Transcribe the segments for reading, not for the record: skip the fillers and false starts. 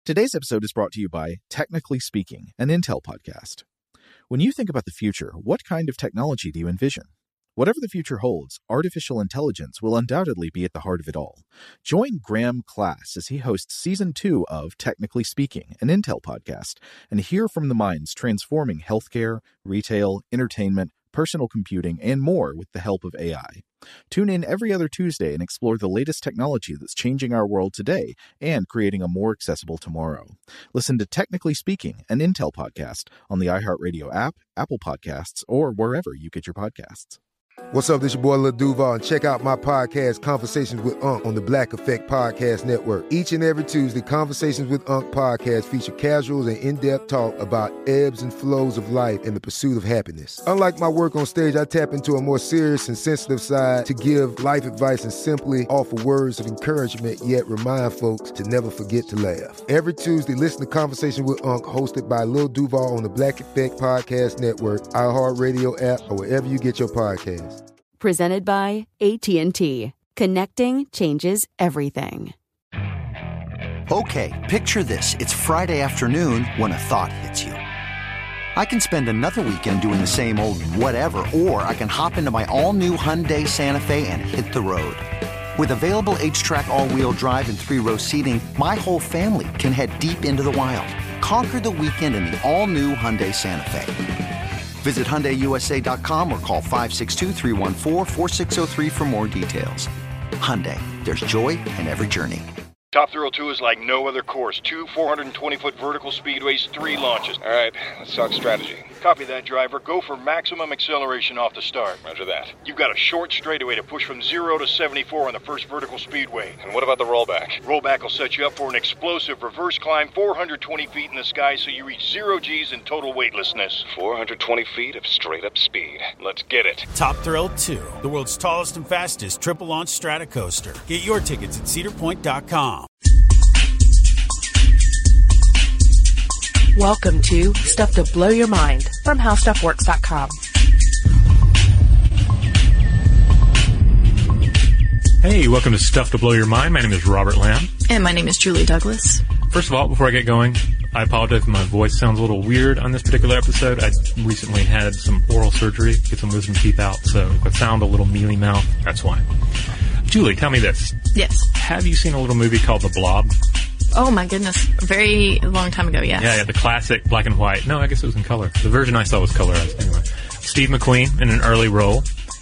Today's episode is brought to you by Technically Speaking, an Intel podcast. When you think about the future, what kind of technology do you envision? Whatever the future holds, artificial intelligence will undoubtedly be at the heart of it all. Join Graham Class as he hosts Season 2 of Technically Speaking, an Intel podcast, and hear from the minds transforming healthcare, retail, entertainment, personal computing, and more with the help of AI. Tune in every other Tuesday and explore the latest technology that's changing our world today and creating a more accessible tomorrow. Listen to Technically Speaking, an Intel podcast on the iHeartRadio app, Apple Podcasts, or wherever you get your podcasts. What's up, this your boy Lil Duval, and check out my podcast, Conversations with Unc, on the Black Effect Podcast Network. Each and every Tuesday, Conversations with Unc podcast feature casuals and in-depth talk about ebbs and flows of life and the pursuit of happiness. Unlike my work on stage, I tap into a more serious and sensitive side to give life advice and simply offer words of encouragement, yet remind folks to never forget to laugh. Every Tuesday, listen to Conversations with Unc, hosted by Lil Duval on the Black Effect Podcast Network, iHeartRadio app, or wherever you get your podcasts. Presented by AT&T. Connecting changes everything. Okay, picture this. It's Friday afternoon when a thought hits you. I can spend another weekend doing the same old whatever, or I can hop into my all-new Hyundai Santa Fe and hit the road. With available H-Track all-wheel drive and 3-row seating, my whole family can head deep into the wild. Conquer the weekend in the all-new Hyundai Santa Fe. Visit HyundaiUSA.com or call 562-314-4603 for more details. Hyundai, there's joy in every journey. Top Thrill 2 is like no other course. 2 420-foot vertical speedways, 3 launches. All right, let's talk strategy. Copy that, driver. Go for maximum acceleration off the start. Roger that. You've got a short straightaway to push from 0 to 74 on the first vertical speedway. And what about the rollback? Rollback will set you up for an explosive reverse climb 420 feet in the sky so you reach 0 Gs in total weightlessness. 420 feet of straight-up speed. Let's get it. Top Thrill 2, the world's tallest and fastest triple-launch stratocoaster. Get your tickets at cedarpoint.com. Welcome to Stuff to Blow Your Mind from HowStuffWorks.com. Hey, welcome to Stuff to Blow Your Mind. My name is Robert Lamb. And my name is Julie Douglas. First of all, before I get going, I apologize if my voice sounds a little weird on this particular episode. I recently had some oral surgery, get some wisdom teeth out, so if I sound a little mealy mouth, that's why. Julie, tell me this. Yes. Have you seen a little movie called The Blob? Oh, my goodness. A very long time ago, yes. Yeah, the classic black and white. No, I guess it was in color. The version I saw was colorized. Anyway, Steve McQueen in an early role.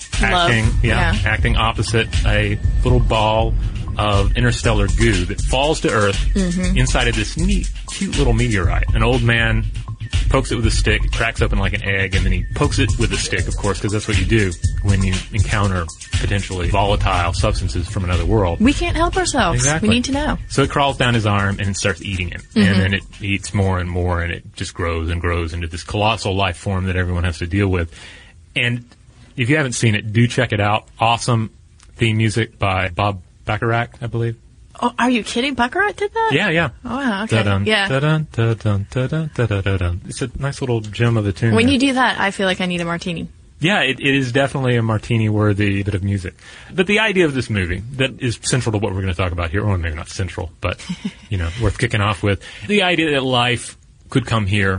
Acting opposite a little ball of interstellar goo that falls to Earth inside of this neat, cute little meteorite. An old man pokes it with a stick, it cracks open like an egg, and then he pokes it with a stick, of course, because that's what you do when you encounter potentially volatile substances from another world. We can't help ourselves. Exactly. We need to know. So it crawls down his arm and it starts eating it. And then it eats more and more, and it just grows and grows into this colossal life form that everyone has to deal with. And if you haven't seen it, do check it out. Awesome theme music by Bob Bacharach, I believe. Oh, are you kidding? Baccarat did that? Yeah. Oh, wow, okay. Da-dun, yeah. da-dun, da-dun, da-dun, da-dun. It's a nice little gem of a tune. When you do that, I feel like I need a martini. Yeah, it is definitely a martini-worthy bit of music. But the idea of this movie that is central to what we're going to talk about here, or maybe not central, but, worth kicking off with, the idea that life could come here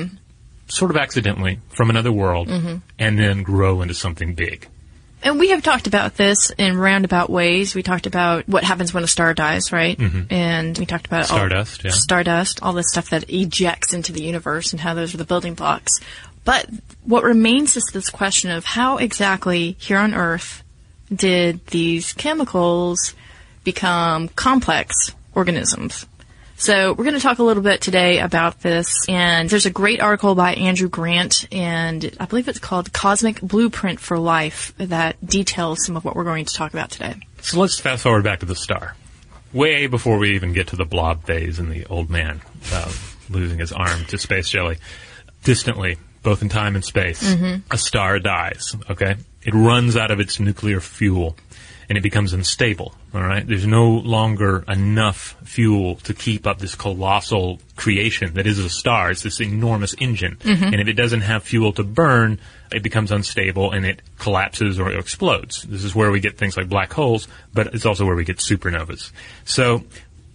sort of accidentally from another world and then grow into something big. And we have talked about this in roundabout ways. We talked about what happens when a star dies, right? And we talked about Stardust, all the stuff that ejects into the universe and how those are the building blocks. But what remains is this question of how exactly here on Earth did these chemicals become complex organisms? So we're going to talk a little bit today about this, and there's a great article by Andrew Grant, and I believe it's called Cosmic Blueprint for Life, that details some of what we're going to talk about today. So let's fast forward back to the star. Way before we even get to the blob phase and the old man losing his arm to space jelly. Distantly, both in time and space, a star dies, okay? It runs out of its nuclear fuel, and it becomes unstable, all right? There's no longer enough fuel to keep up this colossal creation that is a star. It's this enormous engine. And if it doesn't have fuel to burn, it becomes unstable and it collapses or explodes. This is where we get things like black holes, but it's also where we get supernovas. So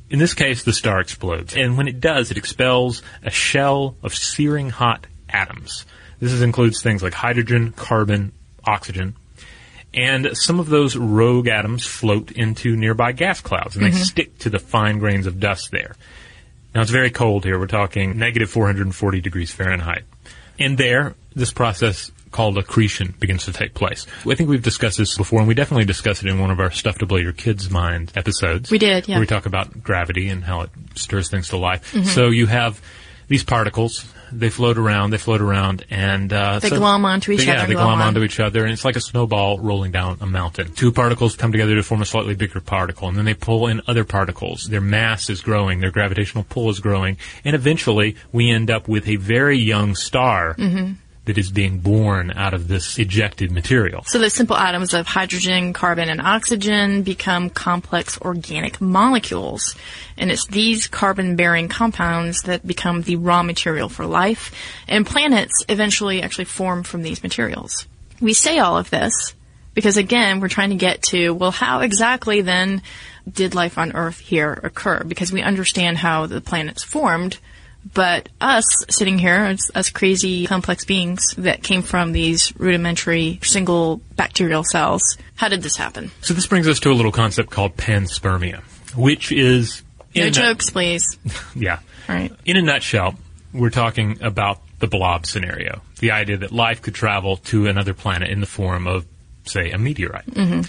In this case, the star explodes. And when it does, it expels a shell of searing hot atoms. This includes things like hydrogen, carbon, oxygen. And some of those rogue atoms float into nearby gas clouds, and they stick to the fine grains of dust there. Now, it's very cold here. We're talking negative 440 degrees Fahrenheit. And there, this process called accretion begins to take place. I think we've discussed this before, and we definitely discussed it in one of our Stuff to Blow Your Kids' Mind episodes. We did, yeah. Where we talk about gravity and how it stirs things to life. So you have these particles. They float around, and they glom onto each other. Yeah, they glom onto each other, and it's like a snowball rolling down a mountain. Two particles come together to form a slightly bigger particle, and then they pull in other particles. Their mass is growing, their gravitational pull is growing, and eventually we end up with a very young star that is being born out of this ejected material. So the simple atoms of hydrogen, carbon, and oxygen become complex organic molecules. And it's these carbon-bearing compounds that become the raw material for life. And planets eventually actually form from these materials. We say all of this because, again, we're trying to get to, well, how exactly then did life on Earth here occur? Because we understand how the planets formed. But us sitting here, as crazy complex beings that came from these rudimentary single bacterial cells, how did this happen? So this brings us to a little concept called panspermia, which is... No jokes, please. Yeah. All right. In a nutshell, we're talking about the blob scenario, the idea that life could travel to another planet in the form of, say, a meteorite.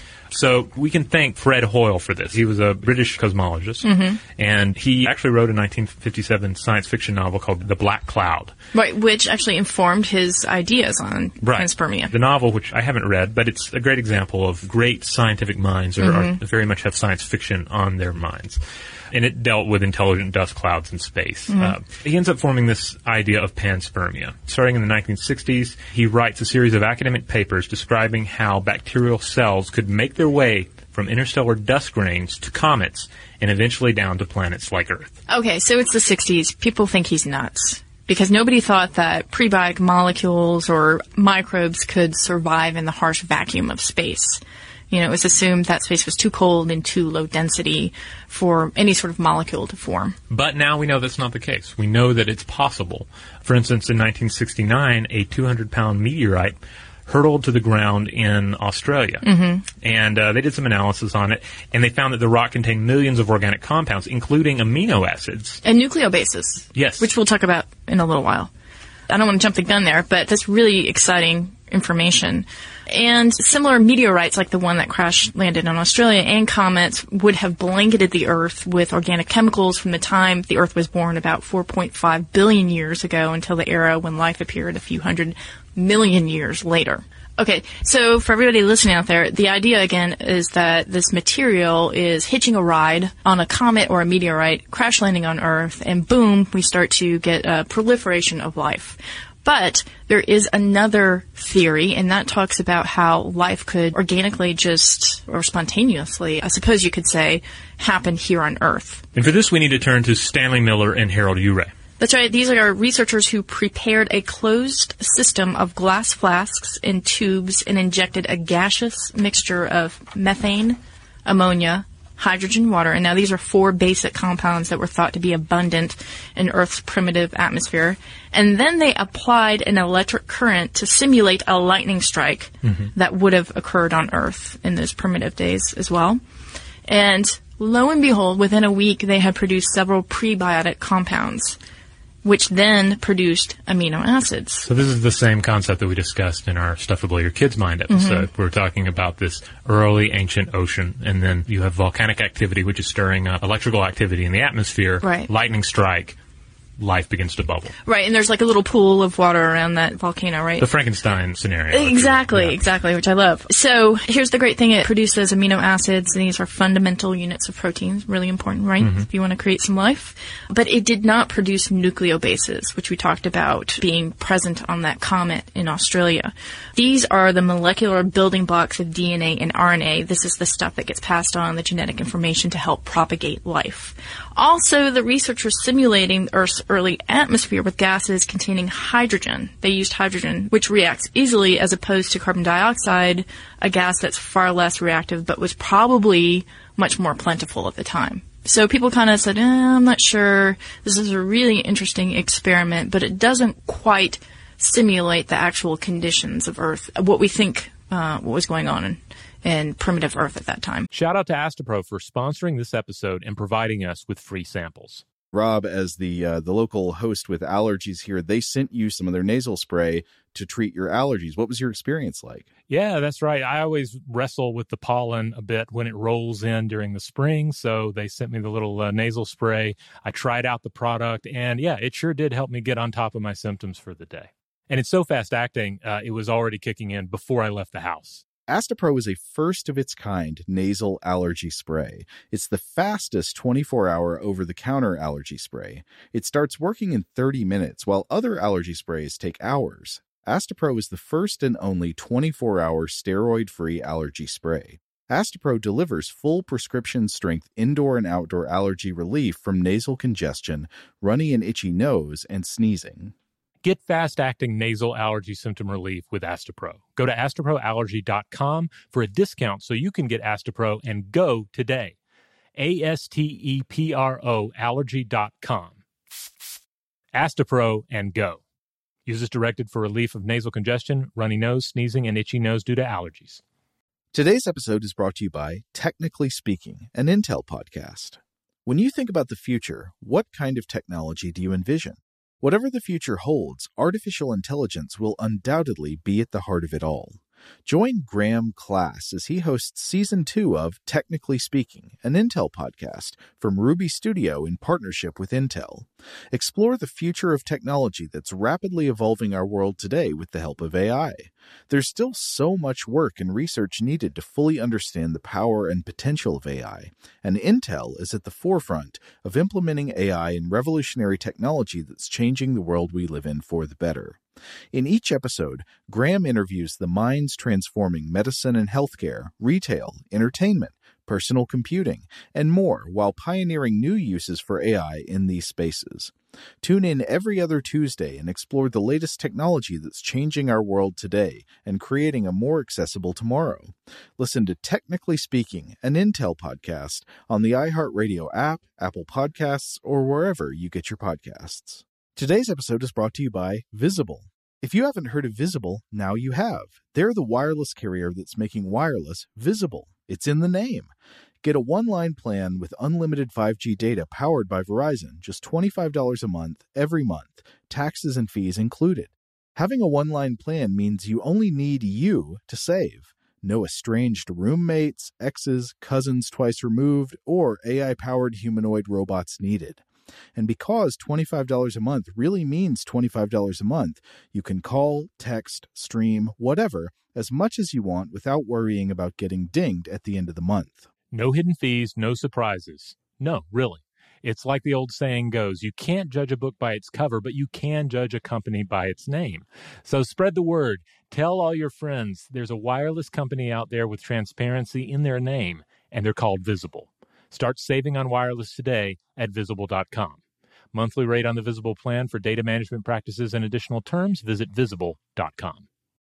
So we can thank Fred Hoyle for this. He was a British cosmologist, and he actually wrote a 1957 science fiction novel called The Black Cloud. Right, which actually informed his ideas on panspermia. The novel, which I haven't read, but it's a great example of great scientific minds or very much have science fiction on their minds. And it dealt with intelligent dust clouds in space. He ends up forming this idea of panspermia. Starting in the 1960s, he writes a series of academic papers describing how bacterial cells could make their way from interstellar dust grains to comets and eventually down to planets like Earth. Okay, so it's the 60s. People think he's nuts because nobody thought that prebiotic molecules or microbes could survive in the harsh vacuum of space. You know, it was assumed that space was too cold and too low density for any sort of molecule to form. But now we know that's not the case. We know that it's possible. For instance, in 1969, a 200-pound meteorite hurtled to the ground in Australia. And they did some analysis on it, and they found that the rock contained millions of organic compounds, including amino acids. And nucleobases. Yes. Which we'll talk about in a little while. I don't want to jump the gun there, but that's really exciting information. And similar meteorites like the one that crash landed in Australia and comets would have blanketed the Earth with organic chemicals from the time the Earth was born about 4.5 billion years ago until the era when life appeared a few 100 million years later. Okay, so for everybody listening out there, the idea again is that this material is hitching a ride on a comet or a meteorite, crash landing on Earth, and boom, we start to get a proliferation of life. But there is another theory, and that talks about how life could organically or spontaneously, I suppose you could say, happen here on Earth. And for this, we need to turn to Stanley Miller and Harold Urey. That's right. These are researchers who prepared a closed system of glass flasks and tubes and injected a gaseous mixture of methane, ammonia, hydrogen, water. And now these are 4 basic compounds that were thought to be abundant in Earth's primitive atmosphere. And then they applied an electric current to simulate a lightning strike that would have occurred on Earth in those primitive days as well. And lo and behold, within a week, they had produced several prebiotic compounds, which then produced amino acids. So this is the same concept that we discussed in our Stuff to Blow Your Kids' Mind episode. We're talking about this early ancient ocean, and then you have volcanic activity, which is stirring electrical activity in the atmosphere. Right. Lightning strike. Life begins to bubble. Right, and there's like a little pool of water around that volcano, right? The Frankenstein scenario. Exactly, which I love. So here's the great thing. It produces amino acids, and these are fundamental units of proteins, really important, right? If you want to create some life. But it did not produce nucleobases, which we talked about being present on that comet in Australia. These are the molecular building blocks of DNA and RNA. This is the stuff that gets passed on, the genetic information to help propagate life. Also, the researchers simulating Earth's early atmosphere with gases containing hydrogen. They used hydrogen, which reacts easily as opposed to carbon dioxide, a gas that's far less reactive but was probably much more plentiful at the time. So people kind of said, I'm not sure. This is a really interesting experiment, but it doesn't quite simulate the actual conditions of Earth, what we think what was going on in primitive Earth at that time. Shout out to Astepro for sponsoring this episode and providing us with free samples. Rob, as the local host with allergies here, they sent you some of their nasal spray to treat your allergies. What was your experience like? Yeah, that's right. I always wrestle with the pollen a bit when it rolls in during the spring, so they sent me the little nasal spray. I tried out the product, and yeah, it sure did help me get on top of my symptoms for the day. And it's so fast-acting, it was already kicking in before I left the house. Astepro is a first-of-its-kind nasal allergy spray. It's the fastest 24-hour over-the-counter allergy spray. It starts working in 30 minutes, while other allergy sprays take hours. Astepro is the first and only 24-hour steroid-free allergy spray. Astepro delivers full prescription-strength indoor and outdoor allergy relief from nasal congestion, runny and itchy nose, and sneezing. Get fast-acting nasal allergy symptom relief with Astepro. Go to asteproallergy.com for a discount so you can get Astepro and go today. ASTEPRO allergy.com. Astepro and go. Use as directed for relief of nasal congestion, runny nose, sneezing, and itchy nose due to allergies. Today's episode is brought to you by Technically Speaking, an Intel podcast. When you think about the future, what kind of technology do you envision? Whatever the future holds, artificial intelligence will undoubtedly be at the heart of it all. Join Graham Class as he hosts Season 2 of Technically Speaking, an Intel podcast from Ruby Studio in partnership with Intel. Explore the future of technology that's rapidly evolving our world today with the help of AI. There's still so much work and research needed to fully understand the power and potential of AI, and Intel is at the forefront of implementing AI in revolutionary technology that's changing the world we live in for the better. In each episode, Graham interviews the minds transforming medicine and healthcare, retail, entertainment, personal computing, and more while pioneering new uses for AI in these spaces. Tune in every other Tuesday and explore the latest technology that's changing our world today and creating a more accessible tomorrow. Listen to Technically Speaking, an Intel podcast on the iHeartRadio app, Apple Podcasts, or wherever you get your podcasts. Today's episode is brought to you by Visible. If you haven't heard of Visible, now you have. They're the wireless carrier that's making wireless visible. It's in the name. Get a one-line plan with unlimited 5G data powered by Verizon, just $25 a month, every month, taxes and fees included. Having a one-line plan means you only need you to save. No estranged roommates, exes, cousins twice removed, or AI-powered humanoid robots needed. And because $25 a month really means $25 a month, you can call, text, stream, whatever, as much as you want without worrying about getting dinged at the end of the month. No hidden fees, no surprises. No, really. It's like the old saying goes, you can't judge a book by its cover, but you can judge a company by its name. So spread the word. Tell all your friends there's a wireless company out there with transparency in their name, and they're called Visible. Start saving on wireless today at Visible.com. Monthly rate on the Visible plan for data management practices and additional terms, visit Visible.com.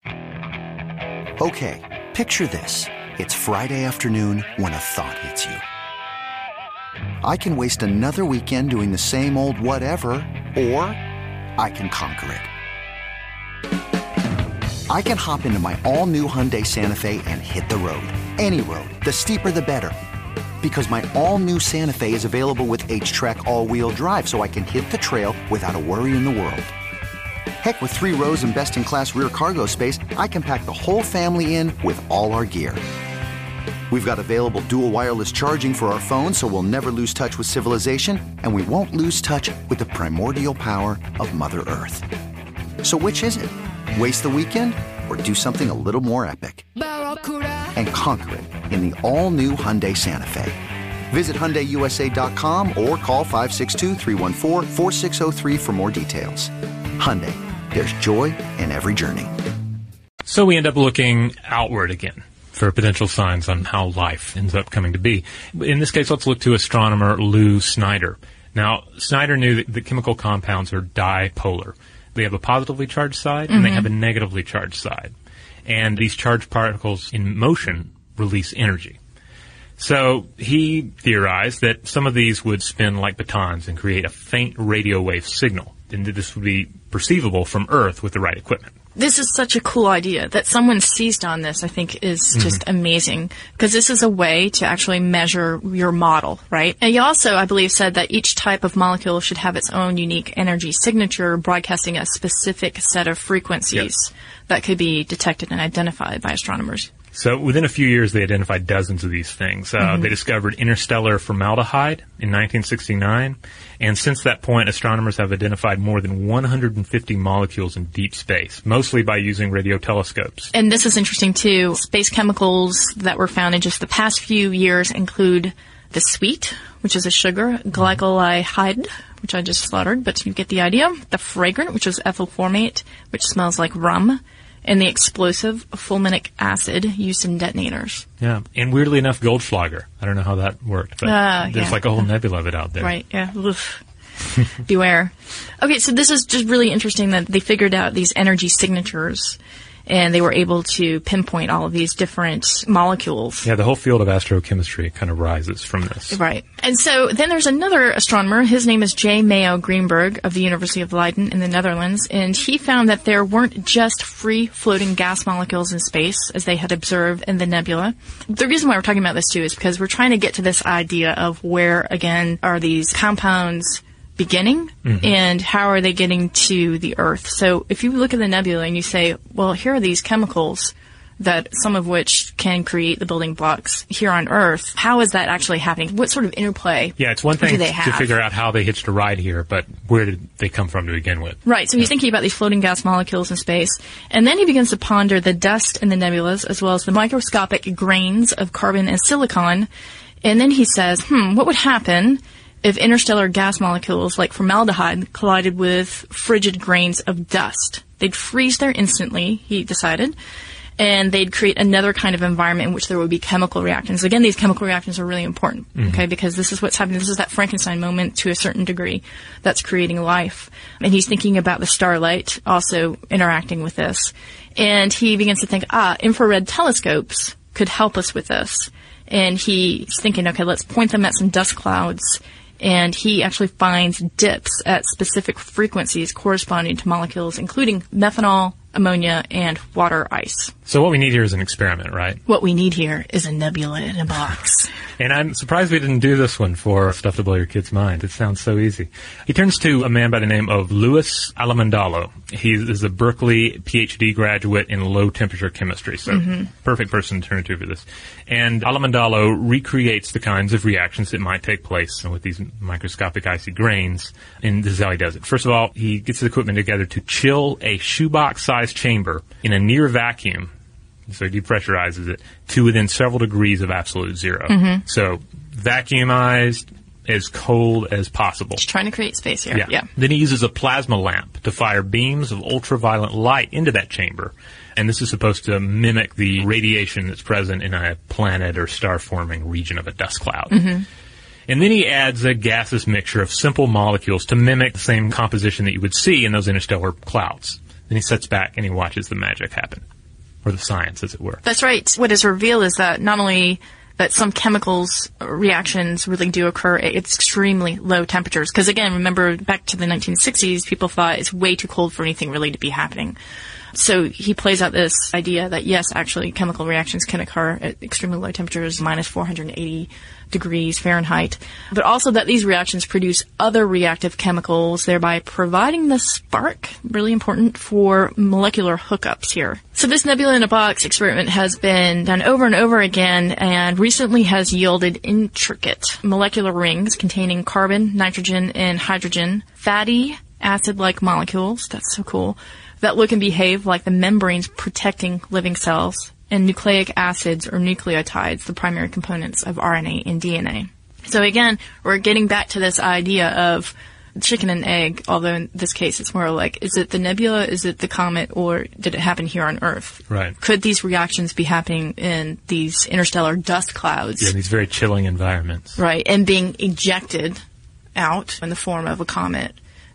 Okay, picture this. It's Friday afternoon when a thought hits you. I can waste another weekend doing the same old whatever, or I can conquer it. I can hop into my all-new Hyundai Santa Fe and hit the road. Any road. The steeper, the better. Because my all-new Santa Fe is available with H-Track all-wheel drive, so I can hit the trail without a worry in the world. Heck, with 3 rows and best-in-class rear cargo space, I can pack the whole family in with all our gear. We've got available dual wireless charging for our phones, so we'll never lose touch with civilization, and we won't lose touch with the primordial power of Mother Earth. So which is it? Waste the weekend or do something a little more epic? And conquer it in the all-new Hyundai Santa Fe. Visit HyundaiUSA.com or call 562-314-4603 for more details. Hyundai, there's joy in every journey. So we end up looking outward again for potential signs on how life ends up coming to be. In this case, let's look to astronomer Lou Snyder. Now, Snyder knew that the chemical compounds are dipolar. They have a positively charged side and they have a negatively charged side. And these charged particles in motion release energy. So he theorized that some of these would spin like batons and create a faint radio wave signal, and that this would be perceivable from Earth with the right equipment. This is such a cool idea. That someone seized on this, I think, is just amazing. Because this is a way to actually measure your model, right? And he also, I believe, said that each type of molecule should have its own unique energy signature, broadcasting a specific set of frequencies that could be detected and identified by astronomers. So within a few years, they identified dozens of these things. They discovered interstellar formaldehyde in 1969. And since that point, astronomers have identified more than 150 molecules in deep space, mostly by using radio telescopes. And this is interesting, too. Space chemicals that were found in just the past few years include the sweet, which is a sugar, glycolide, which I just slaughtered, but you get the idea. The fragrant, which is ethyl formate, which smells like rum. And the explosive fulminic acid used in detonators. Yeah, and weirdly enough, Goldschlager. I don't know how that worked, but there's like a whole nebula of it out there. Right, yeah. Beware. Okay, so this is just really interesting that they figured out these energy signatures, and they were able to pinpoint all of these different molecules. Yeah, the whole field of astrochemistry kind of rises from this. Right. And so then there's another astronomer. His name is J. Mayo Greenberg of the University of Leiden in the Netherlands. And he found that there weren't just free-floating gas molecules in space, as they had observed in the nebula. The reason why we're talking about this, too, is because we're trying to get to this idea of where, again, are these compounds beginning and how are they getting to the Earth. So if you look at the nebula and you say, well, here are these chemicals that some of which can create the building blocks here on Earth, how is that actually happening? What sort of interplay Yeah, it's one thing do they to have? figure out how they hitched a ride here, but where did they come from to begin with? Right, so he's thinking about these floating gas molecules in space, and then he begins to ponder the dust in the nebulas as well as the microscopic grains of carbon and silicon, and then he says, what would happen if interstellar gas molecules like formaldehyde collided with frigid grains of dust? They'd freeze there instantly, he decided, and they'd create another kind of environment in which there would be chemical reactions. Again, these chemical reactions are really important, okay, because this is what's happening. This is that Frankenstein moment to a certain degree that's creating life. And he's thinking about the starlight also interacting with this. And he begins to think, infrared telescopes could help us with this. And he's thinking, okay, let's point them at some dust clouds. And he actually finds dips at specific frequencies corresponding to molecules, including methanol, ammonia, and water ice. So what we need here is an experiment, right? What we need here is a nebula in a box. And I'm surprised we didn't do this one for Stuff to Blow Your Kid's Mind. It sounds so easy. He turns to a man by the name of Louis Alamandalo. He is a Berkeley PhD graduate in low-temperature chemistry, so perfect person to turn to for this. And Alamandalo recreates the kinds of reactions that might take place with these microscopic icy grains, and this is how he does it. First of all, he gets his equipment together to chill a shoebox-sized chamber in a near vacuum, so he depressurizes it, to within several degrees of absolute zero. So vacuumized, as cold as possible. Just trying to create space here. Yeah. Then he uses a plasma lamp to fire beams of ultraviolet light into that chamber. And this is supposed to mimic the radiation that's present in a planet or star-forming region of a dust cloud. And then he adds a gaseous mixture of simple molecules to mimic the same composition that you would see in those interstellar clouds. Then he sits back and he watches the magic happen. Or the science, as it were. That's right. What is revealed is that not only that some chemicals reactions really do occur at extremely low temperatures. Because again, remember back to the 1960s, people thought it's way too cold for anything really to be happening. So he plays out this idea that yes, actually chemical reactions can occur at extremely low temperatures, minus 480 degrees Fahrenheit, but also that these reactions produce other reactive chemicals, thereby providing the spark, really important for molecular hookups here. So this nebula in a box experiment has been done over and over again and recently has yielded intricate molecular rings containing carbon, nitrogen, and hydrogen, fatty acid-like molecules, that's so cool, that look and behave like the membranes protecting living cells, and nucleic acids or nucleotides, the primary components of RNA and DNA. So again, we're getting back to this idea of chicken and egg, although in this case it's more like, is it the nebula, is it the comet, or did it happen here on Earth? Right. Could these reactions be happening in these interstellar dust clouds? Yeah, these very chilling environments. Right, and being ejected out in the form of a comet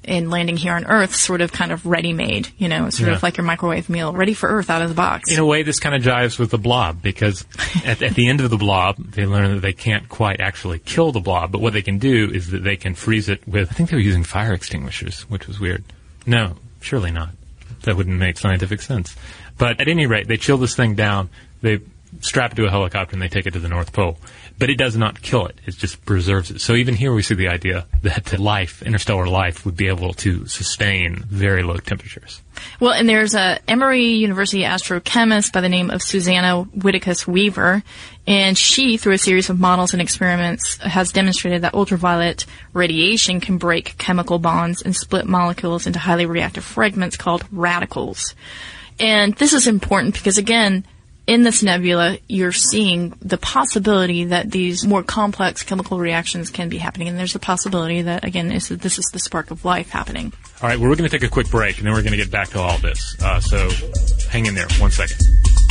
and landing here on Earth sort of kind of ready-made, sort of like your microwave meal, ready for Earth out of the box. In a way, this kind of jives with the Blob, because at the end of the Blob, they learn that they can't quite actually kill the Blob, but what they can do is that they can freeze it with, I think they were using fire extinguishers, which was weird. No, surely not. That wouldn't make scientific sense. But at any rate, they chill this thing down, they strap it to a helicopter, and they take it to the North Pole. But it does not kill it. It just preserves it. So even here we see the idea that life, interstellar life, would be able to sustain very low temperatures. Well, and there's a Emory University astrochemist by the name of Susanna Whitacus Weaver, and she, through a series of models and experiments, has demonstrated that ultraviolet radiation can break chemical bonds and split molecules into highly reactive fragments called radicals. And this is important because, again, in this nebula, you're seeing the possibility that these more complex chemical reactions can be happening. And there's a possibility that, again, this is the spark of life happening. All right, well, we're going to take a quick break, and then we're going to get back to all this. So hang in there 1 second.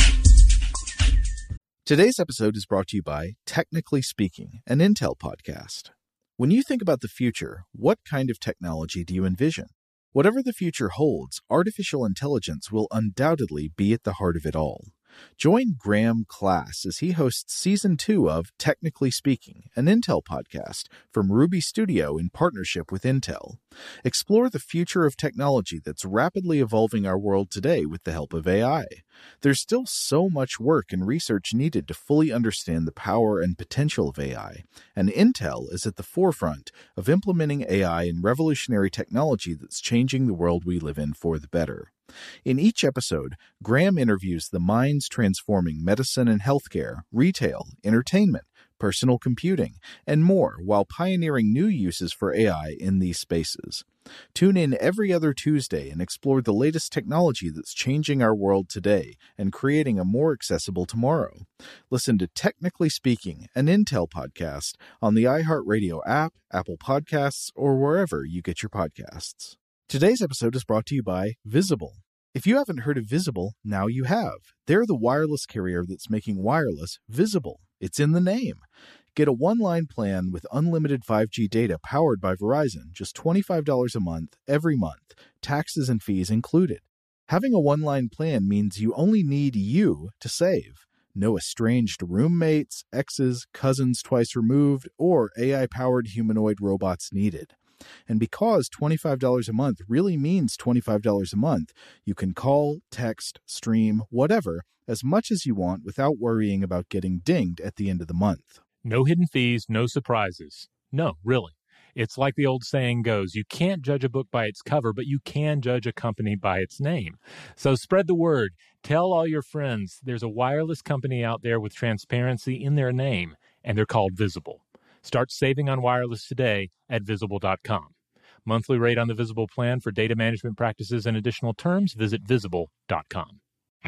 Today's episode is brought to you by Technically Speaking, an Intel podcast. When you think about the future, what kind of technology do you envision? Whatever the future holds, artificial intelligence will undoubtedly be at the heart of it all. Join Graham Class as he hosts Season 2 of Technically Speaking, an Intel podcast from Ruby Studio in partnership with Intel. Explore the future of technology that's rapidly evolving our world today with the help of AI. There's still so much work and research needed to fully understand the power and potential of AI, and Intel is at the forefront of implementing AI in revolutionary technology that's changing the world we live in for the better. In each episode, Graham interviews the minds transforming medicine and healthcare, retail, entertainment, personal computing, and more while pioneering new uses for AI in these spaces. Tune in every other Tuesday and explore the latest technology that's changing our world today and creating a more accessible tomorrow. Listen to Technically Speaking, an Intel podcast on the iHeartRadio app, Apple Podcasts, or wherever you get your podcasts. Today's episode is brought to you by Visible. If you haven't heard of Visible, now you have. They're the wireless carrier that's making wireless visible. It's in the name. Get a one-line plan with unlimited 5G data powered by Verizon, just $25 a month, every month, taxes and fees included. Having a one-line plan means you only need you to save. No estranged roommates, exes, cousins twice removed, or AI-powered humanoid robots needed. And because $25 a month really means $25 a month, you can call, text, stream, whatever, as much as you want without worrying about getting dinged at the end of the month. No hidden fees, no surprises. No, really. It's like the old saying goes, you can't judge a book by its cover, but you can judge a company by its name. So spread the word. Tell all your friends. There's a wireless company out there with transparency in their name, and they're called Visible. Start saving on wireless today at Visible.com. Monthly rate on the Visible plan for data management practices and additional terms, visit Visible.com.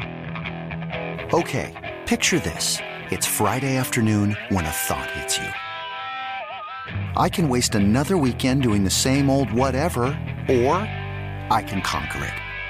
Okay, picture this. It's Friday afternoon when a thought hits you. I can waste another weekend doing the same old whatever, or I can conquer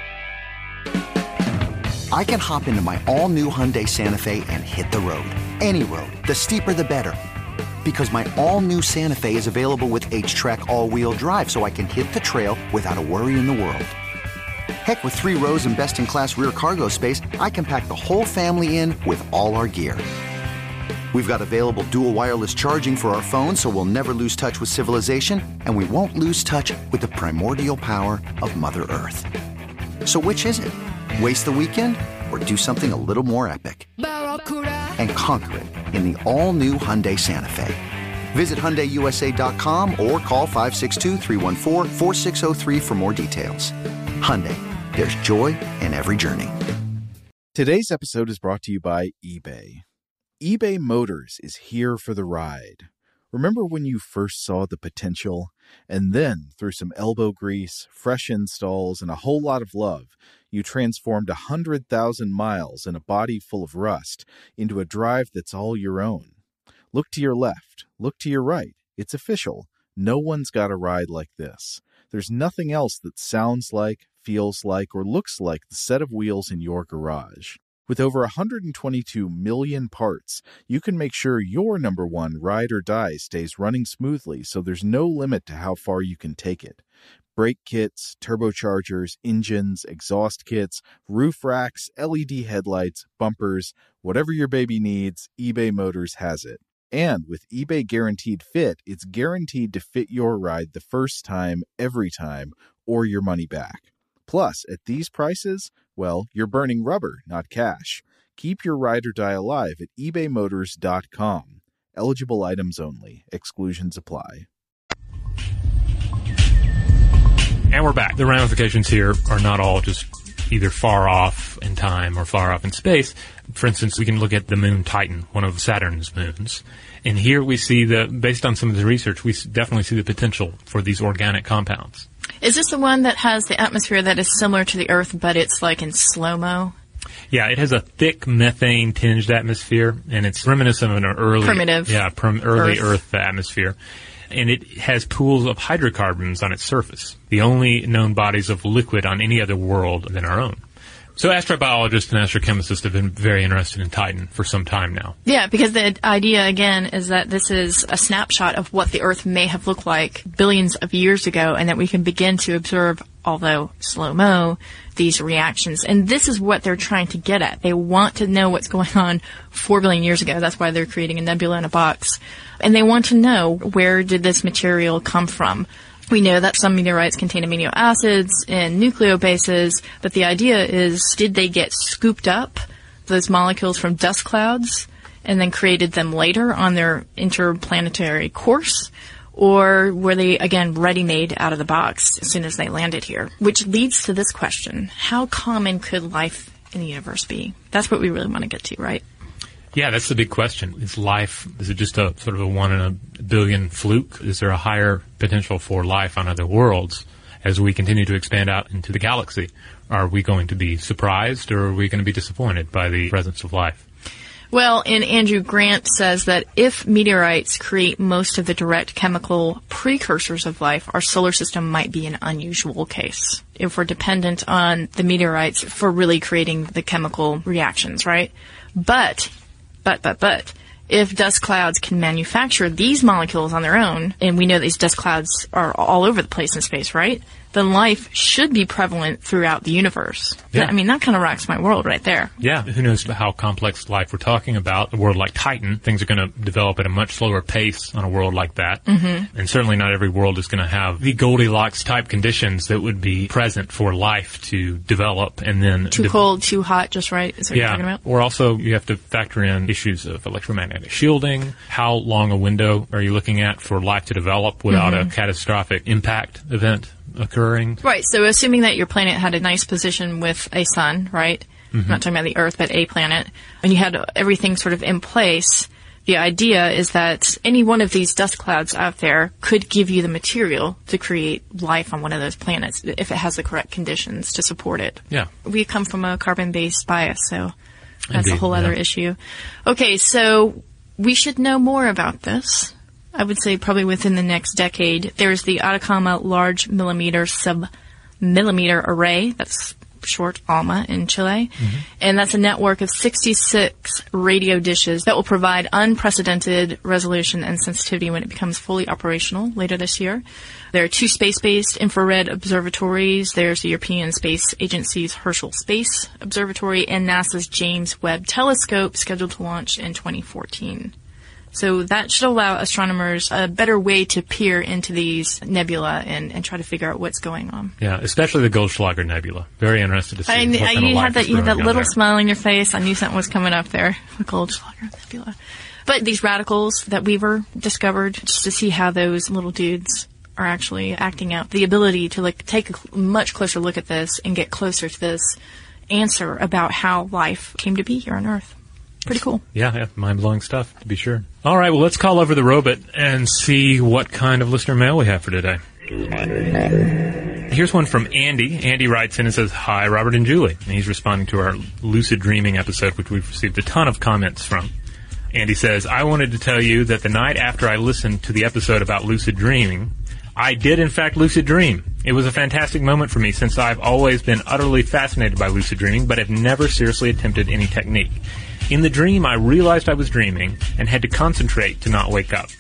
it. I can hop into my all-new Hyundai Santa Fe and hit the road. Any road. The steeper, the better. Because my all-new Santa Fe is available with H-Track all-wheel drive, so I can hit the trail without a worry in the world. Heck, with 3 rows and best-in-class rear cargo space, I can pack the whole family in with all our gear. We've got available dual wireless charging for our phones, so we'll never lose touch with civilization, and we won't lose touch with the primordial power of Mother Earth. So which is it? Waste the weekend or do something a little more epic? And conquer it in the all-new Hyundai Santa Fe. Visit HyundaiUSA.com or call 562-314-4603 for more details. Hyundai, there's joy in every journey. Today's episode is brought to you by eBay. eBay Motors is here for the ride. Remember when you first saw the potential? And then, through some elbow grease, fresh installs, and a whole lot of love, you transformed 100,000 miles and a body full of rust into a drive that's all your own. Look to your left. Look to your right. It's official. No one's got a ride like this. There's nothing else that sounds like, feels like, or looks like the set of wheels in your garage. With over 122 million parts, you can make sure your number one ride or die stays running smoothly, so there's no limit to how far you can take it. Brake kits, turbochargers, engines, exhaust kits, roof racks, LED headlights, bumpers, whatever your baby needs, eBay Motors has it. And with eBay Guaranteed Fit, it's guaranteed to fit your ride the first time, every time, or your money back. Plus, at these prices, well, you're burning rubber, not cash. Keep your ride or die alive at ebaymotors.com. Eligible items only. Exclusions apply. And we're back. The ramifications here are not all just either far off in time or far off in space. For instance, we can look at the moon Titan, one of Saturn's moons. And here we see based on some of the research, we definitely see the potential for these organic compounds. Is this the one that has the atmosphere that is similar to the Earth, but it's like in slow-mo? Yeah, it has a thick methane-tinged atmosphere, and it's reminiscent of an early... Primitive. Yeah, early Earth atmosphere. And it has pools of hydrocarbons on its surface, the only known bodies of liquid on any other world than our own. So astrobiologists and astrochemicists have been very interested in Titan for some time now. Yeah, because the idea, again, is that this is a snapshot of what the Earth may have looked like billions of years ago, and that we can begin to observe, although slow-mo, these reactions. And this is what they're trying to get at. They want to know what's going on 4 billion years ago. That's why they're creating a nebula in a box. And they want to know, where did this material come from? We know that some meteorites contain amino acids and nucleobases, but the idea is, did they get scooped up, those molecules, from dust clouds and then created them later on their interplanetary course? Or were they, again, ready-made out of the box as soon as they landed here? Which leads to this question: how common could life in the universe be? That's what we really want to get to, right? Yeah, that's the big question. Is it just a sort of a 1 in a billion fluke? Is there a higher potential for life on other worlds as we continue to expand out into the galaxy? Are we going to be surprised, or are we going to be disappointed by the presence of life? Well, and Andrew Grant says that if meteorites create most of the direct chemical precursors of life, our solar system might be an unusual case. If we're dependent on the meteorites for really creating the chemical reactions, right? But, if dust clouds can manufacture these molecules on their own, and we know these dust clouds are all over the place in space, right? Then life should be prevalent throughout the universe. Yeah. I mean, that kind of rocks my world right there. Yeah. Who knows how complex life we're talking about. A world like Titan, things are going to develop at a much slower pace on a world like that. Mm-hmm. And certainly not every world is going to have the Goldilocks type conditions that would be present for life to develop and then... Too cold, too hot, just right, is what you're talking about? Or also you have to factor in issues of electromagnetic shielding. How long a window are you looking at for life to develop without a catastrophic impact event occurring? Right, so assuming that your planet had a nice position with a sun, right? Mm-hmm. I'm not talking about the Earth, but a planet, and you had everything sort of in place, the idea is that any one of these dust clouds out there could give you the material to create life on one of those planets if it has the correct conditions to support it. Yeah. We come from a carbon-based bias, so that's Indeed, a whole other issue. Okay, so we should know more about this. I would say probably within the next decade. There's the Atacama Large Millimeter Submillimeter Array, that's short ALMA in Chile, and that's a network of 66 radio dishes that will provide unprecedented resolution and sensitivity when it becomes fully operational later this year. There are 2 space-based infrared observatories. There's the European Space Agency's Herschel Space Observatory and NASA's James Webb Telescope, scheduled to launch in 2014. So that should allow astronomers a better way to peer into these nebula and try to figure out what's going on. Yeah, especially the Goldschlager Nebula. Very interested to see what kind of life is you had that growing little out there. smile on your face. I knew something was coming up there. The Goldschlager Nebula. But these radicals that Weaver discovered, just to see how those little dudes are actually acting out, the ability to take a much closer look at this and get closer to this answer about how life came to be here on Earth. Pretty cool. Yeah, mind-blowing stuff, to be sure. All right, well, let's call over the robot and see what kind of listener mail we have for today. Here's one from Andy. Andy writes in and says, "Hi, Robert and Julie." And he's responding to our lucid dreaming episode, which we've received a ton of comments from. Andy says, "I wanted to tell you that the night after I listened to the episode about lucid dreaming, I did, in fact, lucid dream. It was a fantastic moment for me since I've always been utterly fascinated by lucid dreaming, but have never seriously attempted any technique. In the dream, I realized I was dreaming and had to concentrate to not wake up.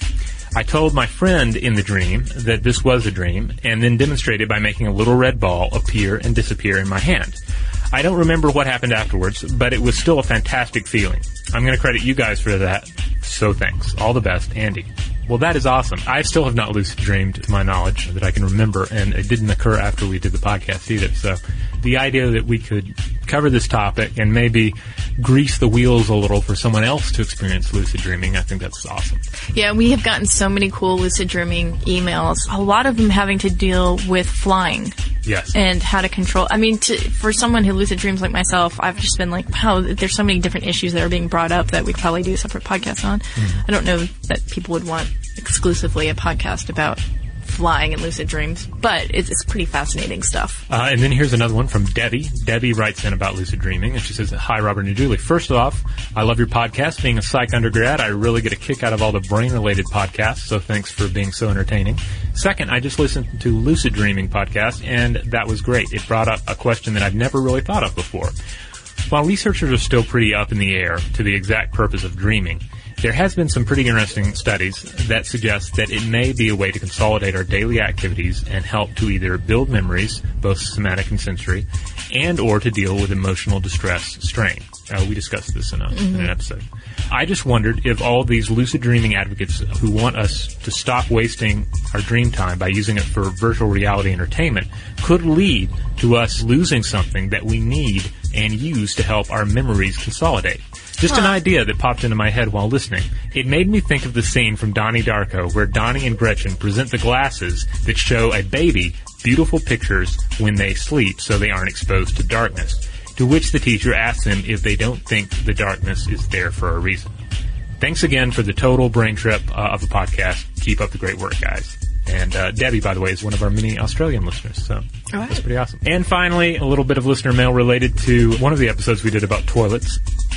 I told my friend in the dream that this was a dream, and then demonstrated by making a little red ball appear and disappear in my hand. I don't remember what happened afterwards, but it was still a fantastic feeling. I'm going to credit you guys for that, so thanks. All the best, Andy. Well, that is awesome. I still have not lucid dreamed, to my knowledge, that I can remember, and it didn't occur after we did the podcast either. So the idea that we could cover this topic and maybe grease the wheels a little for someone else to experience lucid dreaming, I think that's awesome. Yeah, we have gotten so many cool lucid dreaming emails, a lot of them having to deal with flying. Yes. And how to control. I mean, for someone who lucid dreams like myself, I've just been like, wow, there's so many different issues that are being brought up that we could probably do a separate podcast on. Mm-hmm. I don't know that people would want exclusively a podcast about flying and lucid dreams, but it's pretty fascinating stuff. And then here's another one from Debbie. Debbie writes in about lucid dreaming, and she says, "Hi, Robert and Julie. First off, I love your podcast. Being a psych undergrad, I really get a kick out of all the brain-related podcasts, so thanks for being so entertaining. Second, I just listened to Lucid Dreaming podcast, and that was great. It brought up a question that I've never really thought of before. While researchers are still pretty up in the air to the exact purpose of dreaming, there has been some pretty interesting studies that suggest that it may be a way to consolidate our daily activities and help to either build memories, both somatic and sensory, and or to deal with emotional distress strain. We discussed this in an episode. I just wondered if all these lucid dreaming advocates who want us to stop wasting our dream time by using it for virtual reality entertainment could lead to us losing something that we need and use to help our memories consolidate. Just an idea that popped into my head while listening. It made me think of the scene from Donnie Darko where Donnie and Gretchen present the glasses that show a baby beautiful pictures when they sleep so they aren't exposed to darkness, to which the teacher asks them if they don't think the darkness is there for a reason. Thanks again for the total brain trip of the podcast. Keep up the great work, guys." And Debbie, by the way, is one of our many Australian listeners, so that's pretty awesome. And finally, a little bit of listener mail related to one of the episodes we did about toilets.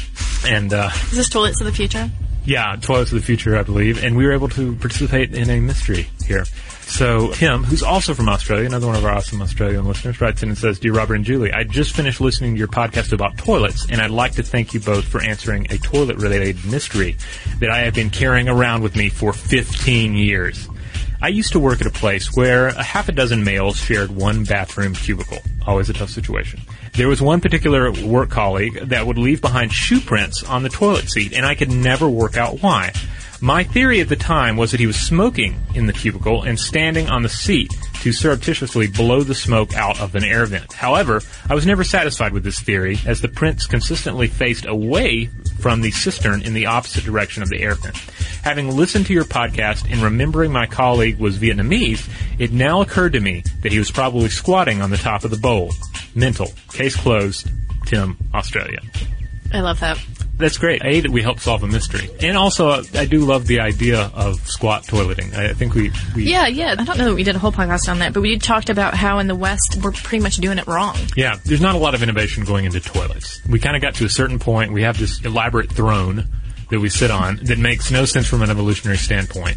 And is this Toilets of the Future? Yeah, Toilets of the Future, I believe. And we were able to participate in a mystery here. So Tim, who's also from Australia, another one of our awesome Australian listeners, writes in and says, "Dear Robert and Julie, I just finished listening to your podcast about toilets, and I'd like to thank you both for answering a toilet-related mystery that I have been carrying around with me for 15 years. I used to work at a place where a half a dozen males shared one bathroom cubicle. Always a tough situation. There was one particular work colleague that would leave behind shoe prints on the toilet seat, and I could never work out why. My theory at the time was that he was smoking in the cubicle and standing on the seat to surreptitiously blow the smoke out of an air vent. However, I was never satisfied with this theory, as the prints consistently faced away from the cistern in the opposite direction of the air vent. Having listened to your podcast and remembering my colleague was Vietnamese, it now occurred to me that he was probably squatting on the top of the bowl. Mental. Case closed. Tim, Australia." I love that. That's great. A, that we help solve a mystery. And also, I do love the idea of squat toileting. I think we... Yeah. I don't know that we did a whole podcast on that, but we talked about how in the West we're pretty much doing it wrong. Yeah, there's not a lot of innovation going into toilets. We kind of got to a certain point. We have this elaborate throne that we sit on that makes no sense from an evolutionary standpoint.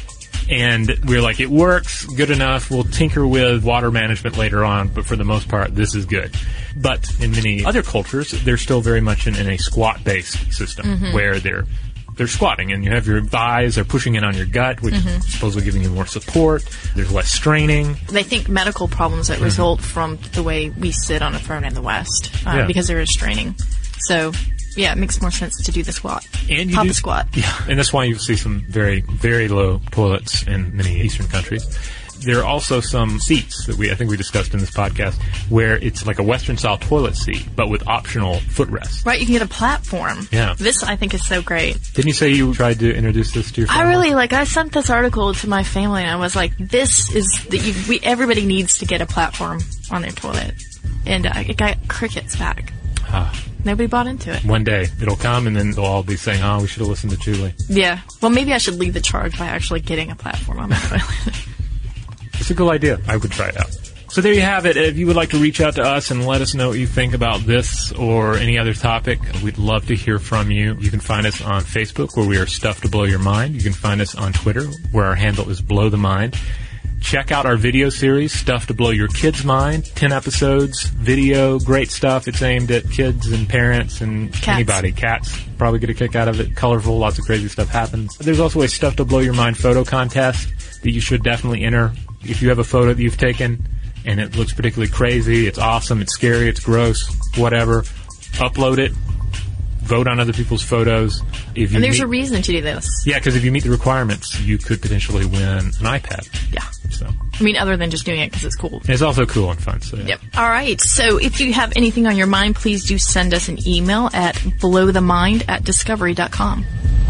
And we're like, it works, good enough, we'll tinker with water management later on, but for the most part, this is good. But in many other cultures, they're still very much in a squat-based system, where they're squatting, and you have your thighs are pushing in on your gut, which is supposedly giving you more support. There's less straining. They think medical problems that result from the way we sit on a throne in the West, because there is straining. So... yeah, it makes more sense to do the squat. And the squat. Yeah, and that's why you see some very, very low toilets in many Eastern countries. There are also some seats that I think we discussed in this podcast where it's like a Western-style toilet seat, but with optional footrests. Right, you can get a platform. Yeah. This, I think, is so great. Didn't you say you tried to introduce this to your family? I sent this article to my family, and I was like, this is, everybody needs to get a platform on their toilet. And it got crickets back. Nobody bought into it. One day, it'll come, and then they'll all be saying, we should have listened to Julie. Yeah. Well, maybe I should lead the charge by actually getting a platform on my toilet. It's a good idea. I would try it out. So there you have it. If you would like to reach out to us and let us know what you think about this or any other topic, we'd love to hear from you. You can find us on Facebook, where we are Stuff to Blow Your Mind. You can find us on Twitter, where our handle is Blow the Mind. Check out our video series, Stuff to Blow Your Kids' Mind. 10 episodes, video, great stuff. It's aimed at kids and parents and anybody. Cats probably get a kick out of it. Colorful, lots of crazy stuff happens. There's also a Stuff to Blow Your Mind photo contest that you should definitely enter. If you have a photo that you've taken and it looks particularly crazy, it's awesome, it's scary, it's gross, whatever, upload it. Vote on other people's photos. And there's a reason to do this. Yeah, because if you meet the requirements, you could potentially win an iPad. Yeah. So, I mean, other than just doing it because it's cool. It's also cool and fun. So yeah. Yep. All right. So if you have anything on your mind, please do send us an email at blowthemind@discovery.com.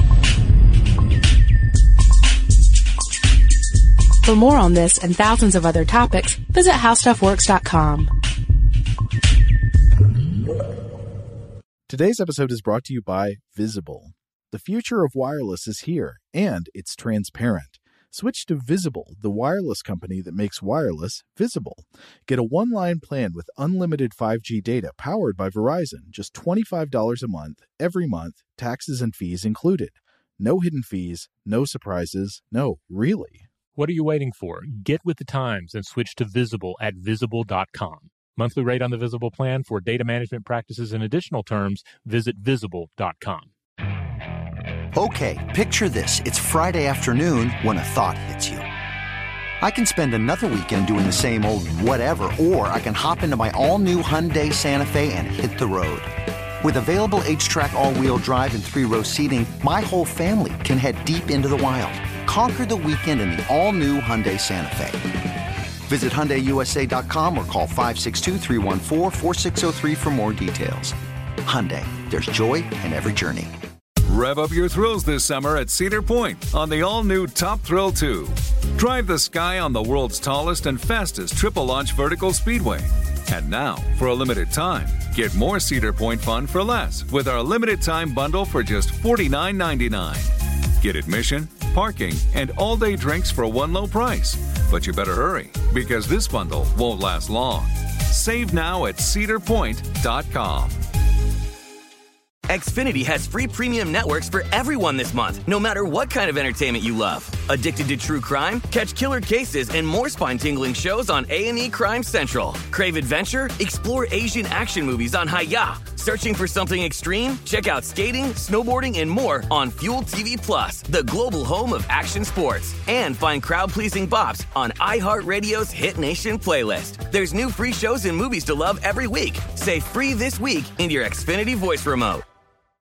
For more on this and thousands of other topics, visit howstuffworks.com. Today's episode is brought to you by Visible. The future of wireless is here, and it's transparent. Switch to Visible, the wireless company that makes wireless visible. Get a one-line plan with unlimited 5G data powered by Verizon, just $25 a month, every month, taxes and fees included. No hidden fees, no surprises, no, really. What are you waiting for? Get with the times and switch to Visible at Visible.com. Monthly rate on the Visible plan. For data management practices and additional terms, visit Visible.com. Okay, picture this. It's Friday afternoon when a thought hits you. I can spend another weekend doing the same old whatever, or I can hop into my all-new Hyundai Santa Fe and hit the road. With available H-Track all-wheel drive and 3-row seating, my whole family can head deep into the wild. Conquer the weekend in the all-new Hyundai Santa Fe. Visit HyundaiUSA.com or call 562-314-4603 for more details. Hyundai, there's joy in every journey. Rev up your thrills this summer at Cedar Point on the all-new Top Thrill 2. Drive the sky on the world's tallest and fastest triple-launch vertical speedway. And now, for a limited time, get more Cedar Point fun for less with our limited-time bundle for just $49.99. Get admission, parking, and all-day drinks for one low price. But you better hurry, because this bundle won't last long. Save now at cedarpoint.com. Xfinity has free premium networks for everyone this month, no matter what kind of entertainment you love. Addicted to true crime? Catch killer cases and more spine-tingling shows on A&E Crime Central. Crave adventure? Explore Asian action movies on Hi-Ya. Searching for something extreme? Check out skating, snowboarding, and more on Fuel TV Plus, the global home of action sports. And find crowd-pleasing bops on iHeartRadio's Hit Nation playlist. There's new free shows and movies to love every week. Say free this week in your Xfinity voice remote.